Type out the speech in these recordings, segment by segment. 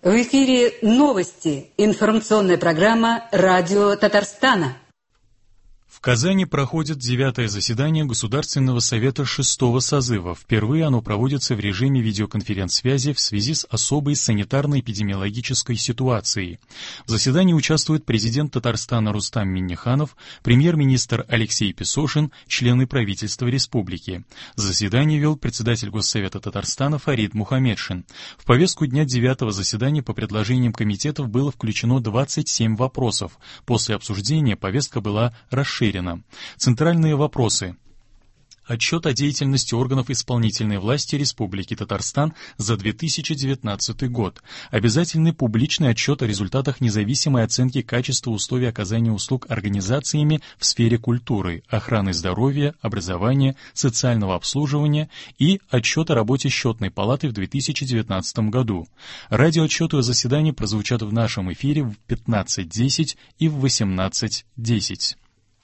В эфире новости. Информационная программа «Радио Татарстана». В Казани проходит 9-е заседание Государственного совета 6-го созыва. Впервые оно проводится в режиме видеоконференц-связи в связи с особой санитарно-эпидемиологической ситуацией. В заседании участвует президент Татарстана Рустам Минниханов, премьер-министр Алексей Песошин, члены правительства республики. Заседание вел председатель Госсовета Татарстана Фарид Мухамедшин. В повестку дня 9-го заседания по предложениям комитетов было включено 27 вопросов. После обсуждения повестка была расширена. Центральные вопросы. Отчет о деятельности органов исполнительной власти Республики Татарстан за 2019 год. Обязательный публичный отчет о результатах независимой оценки качества условий оказания услуг организациями в сфере культуры, охраны здоровья, образования, социального обслуживания и отчет о работе Счетной палаты в 2019 году. Радиоотчеты о заседании прозвучат в нашем эфире в 15:10 и в 18:10.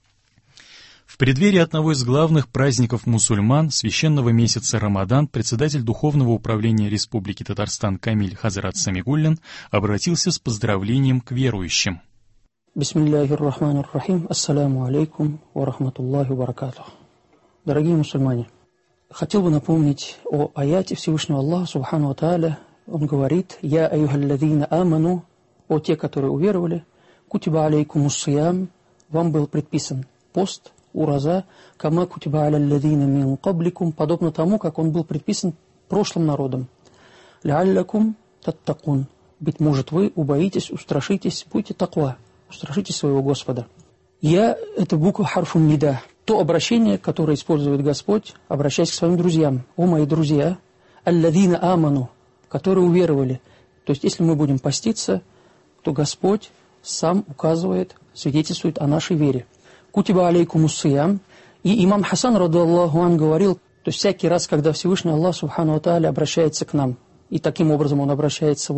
В преддверии одного из главных праздников мусульман, священного месяца Рамадан, председатель Духовного управления Республики Татарстан Камиль Хазрат Самигуллин обратился с поздравлением к верующим. Бисмиллахир-рахманир-рахим. Ассаляму алейкум ва рахматуллахи ва баракатух. Дорогие мусульмане, хотел бы напомнить о аяте Всевышнего Аллаха Субхану ва Тааля. Он говорит: «Я аюхаллазина аману», о те, которые уверовали, «Кутиба алейкумус сиям», вам был предписан пост, ураза, кама кутиба аляллазина мин кабликум, подобно тому, как он был предписан прошлым народом. Ляллякум таттакун, быть может, вы убоитесь, устрашитесь, будьте таква, устрашитесь своего Господа. Я — это буква харфун нида, то обращение, которое использует Господь, обращаясь к своим друзьям. О, мои друзья, аллазина аману, которые уверовали. То есть, если мы будем поститься, то Господь сам указывает, свидетельствует о нашей вере. Кутиба алейкумус сиям. И имам Хасан, радаллаху ан, говорил, то есть всякий раз, когда Всевышний Аллах Субхану ва Тааля обращается к нам, и таким образом он обращается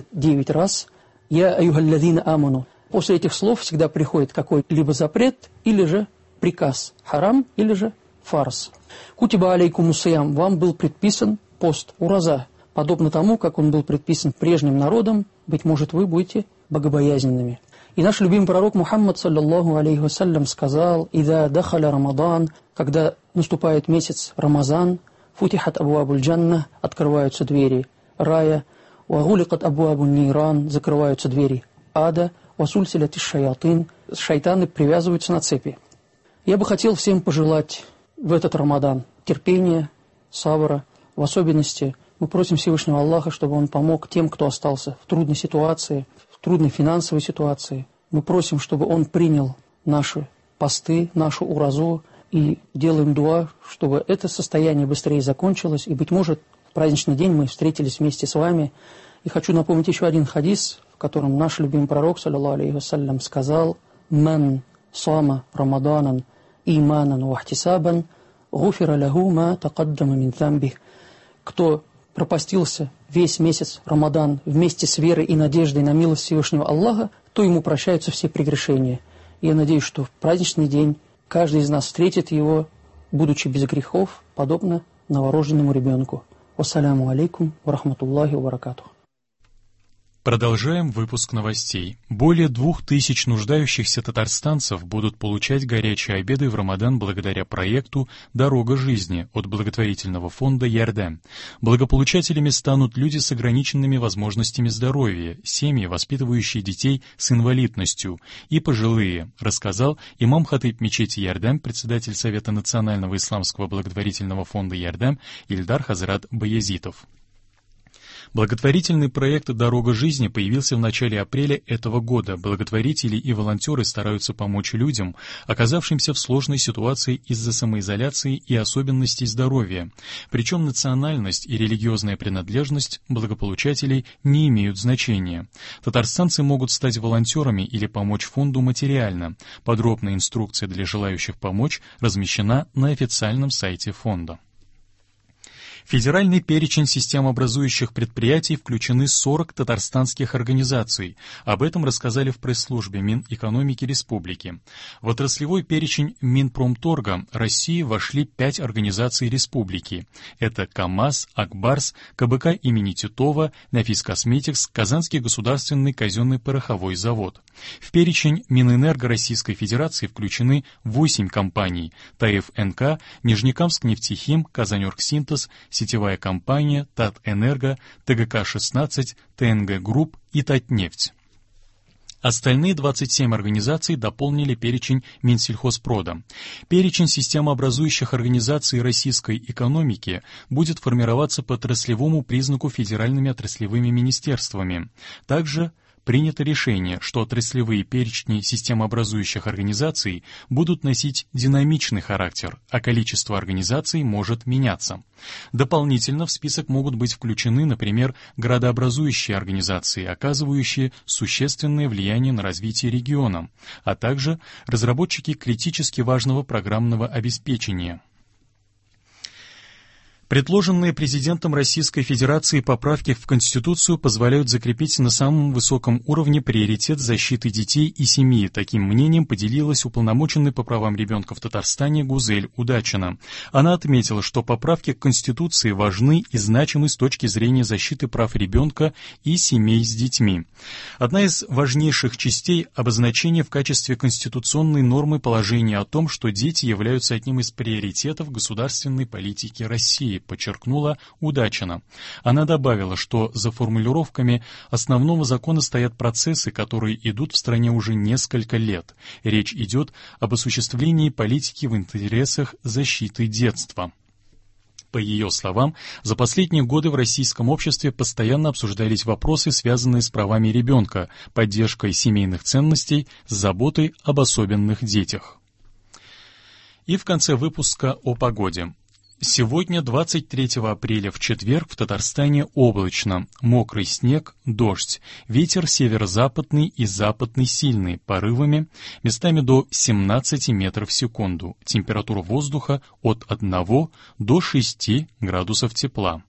89 раз, «Я аюхаллазина аману». После этих слов всегда приходит какой-либо запрет, или же приказ, харам, или же фарс. Кутиба алейкумус сиям, вам был предписан пост, ураза, подобно тому, как он был предписан прежним народам, быть может, вы будете богобоязненными. И наш любимый пророк Мухаммад, саллаллаху алейхи вассалям, сказал: «Ида дахаля Рамадан», когда наступает месяц Рамазан, футихат абуабуль джанна, открываются двери рая, ва гуликат абуабуль нейран, закрываются двери ада, ва сульсилят шаятин, шайтаны привязываются на цепи. Я бы хотел всем пожелать в этот Рамадан терпения, сабра, в особенности мы просим Всевышнего Аллаха, чтобы Он помог тем, кто остался в трудной ситуации, в трудной финансовой ситуации. Мы просим, чтобы Он принял наши посты, нашу уразу, и делаем дуа, чтобы это состояние быстрее закончилось, и, быть может, в праздничный день мы встретились вместе с вами. И хочу напомнить еще один хадис, в котором наш любимый пророк, саллаллаху алейхи вассалям, сказал: «Ман сама Рамаданан иманан ва ихтисабан, гуфира лаху ма тақаддама мин замбих». Кто пропастился весь месяц Рамадан вместе с верой и надеждой на милость Всевышнего Аллаха, то ему прощаются все прегрешения. И я надеюсь, что в праздничный день каждый из нас встретит его, будучи без грехов, подобно новорожденному ребенку. Вассаляму алейкум ва рахматуллахи ва баракатух. Продолжаем выпуск новостей. Более 2000 нуждающихся татарстанцев будут получать горячие обеды в Рамадан благодаря проекту «Дорога жизни» от благотворительного фонда «Ярдем». Благополучателями станут люди с ограниченными возможностями здоровья, семьи, воспитывающие детей с инвалидностью, и пожилые, рассказал имам-хатыб мечети «Ярдем», председатель Совета Национального исламского благотворительного фонда «Ярдем» Ильдар Хазрат Баязитов. Благотворительный проект «Дорога жизни» появился в начале апреля этого года. Благотворители и волонтеры стараются помочь людям, оказавшимся в сложной ситуации из-за самоизоляции и особенностей здоровья. Причем национальность и религиозная принадлежность благополучателей не имеют значения. Татарстанцы могут стать волонтерами или помочь фонду материально. Подробная инструкция для желающих помочь размещена на официальном сайте фонда. В федеральный перечень системообразующих предприятий включены 40 татарстанских организаций. Об этом рассказали в пресс-службе Минэкономики Республики. В отраслевой перечень Минпромторга России вошли 5 организаций республики. Это КАМАЗ, Акбарс, КБК имени Титова, Нафис Косметикс, Казанский государственный казенный пороховой завод. В перечень Минэнерго Российской Федерации включены 8 компаний: ТФ-НК, Нижнекамск-Нефтехим, Казань-Оргсинтез, сетевая компания, Татэнерго, ТГК-16, ТНГ Групп и Татнефть. Остальные 27 организаций дополнили перечень Минсельхозпрода. Перечень системообразующих организаций российской экономики будет формироваться по отраслевому признаку федеральными отраслевыми министерствами. Также принято решение, что отраслевые перечни системообразующих организаций будут носить динамичный характер, а количество организаций может меняться. Дополнительно в список могут быть включены, например, градообразующие организации, оказывающие существенное влияние на развитие региона, а также разработчики критически важного программного обеспечения. Предложенные президентом Российской Федерации поправки в Конституцию позволяют закрепить на самом высоком уровне приоритет защиты детей и семьи. Таким мнением поделилась уполномоченный по правам ребенка в Татарстане Гузель Удачина. Она отметила, что поправки к Конституции важны и значимы с точки зрения защиты прав ребенка и семей с детьми. Одна из важнейших частей — обозначение в качестве конституционной нормы положения о том, что дети являются одним из приоритетов государственной политики России, подчеркнула Удачина. Она добавила, что за формулировками основного закона стоят процессы, которые идут в стране уже несколько лет. Речь идет об осуществлении политики в интересах защиты детства. По ее словам, за последние годы в российском обществе постоянно обсуждались вопросы, связанные с правами ребенка, поддержкой семейных ценностей, с заботой об особенных детях. И в конце выпуска о погоде. Сегодня, 23 апреля, в четверг, в Татарстане облачно, мокрый снег, дождь, ветер северо-западный и западный сильный, порывами, местами до 17 метров в секунду, температура воздуха от 1 до 6 градусов тепла.